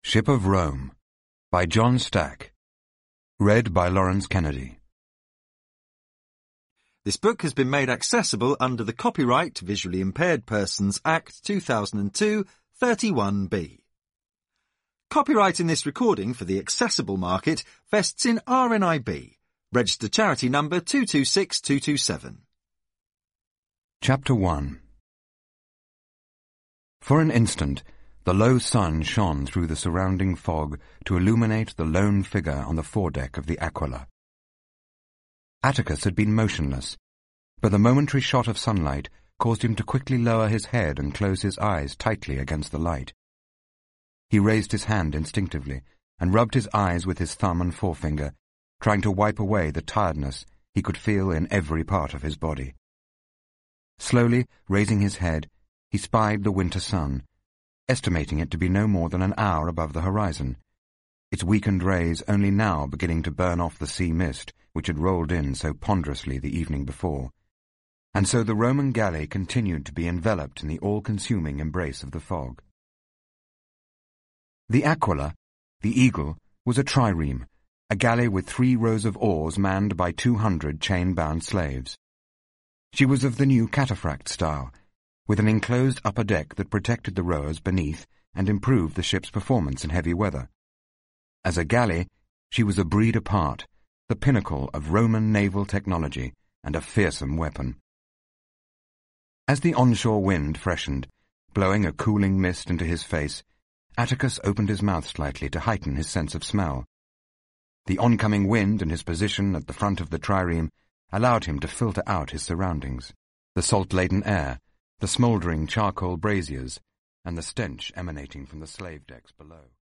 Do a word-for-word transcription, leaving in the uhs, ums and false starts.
Ship of Rome by John Stack. Read by Lawrence Kennedy. This book has been made accessible under the Copyright Visually Impaired Persons Act two thousand two, thirty-one B. Copyright in this recording for the accessible market vests in R N I B, registered charity number two two six two two seven. Chapter one. For an instant, the low sun shone through the surrounding fog to illuminate the lone figure on the foredeck of the Aquila. Atticus had been motionless, but the momentary shot of sunlight caused him to quickly lower his head and close his eyes tightly against the light. He raised his hand instinctively and rubbed his eyes with his thumb and forefinger, trying to wipe away the tiredness he could feel in every part of his body. Slowly, raising his head, he spied the winter sun, estimating it to be no more than an hour above the horizon, its weakened rays only now beginning to burn off the sea mist which had rolled in so ponderously the evening before. And so the Roman galley continued to be enveloped in the all-consuming embrace of the fog. The Aquila, the Eagle, was a trireme, a galley with three rows of oars manned by two hundred chain-bound slaves. She was of the new cataphract style, with an enclosed upper deck that protected the rowers beneath and improved the ship's performance in heavy weather. As a galley, she was a breed apart, the pinnacle of Roman naval technology and a fearsome weapon. As the onshore wind freshened, blowing a cooling mist into his face, Atticus opened his mouth slightly to heighten his sense of smell. The oncoming wind and his position at the front of the trireme allowed him to filter out his surroundings, the salt-laden air, the smouldering charcoal braziers, and the stench emanating from the slave decks below.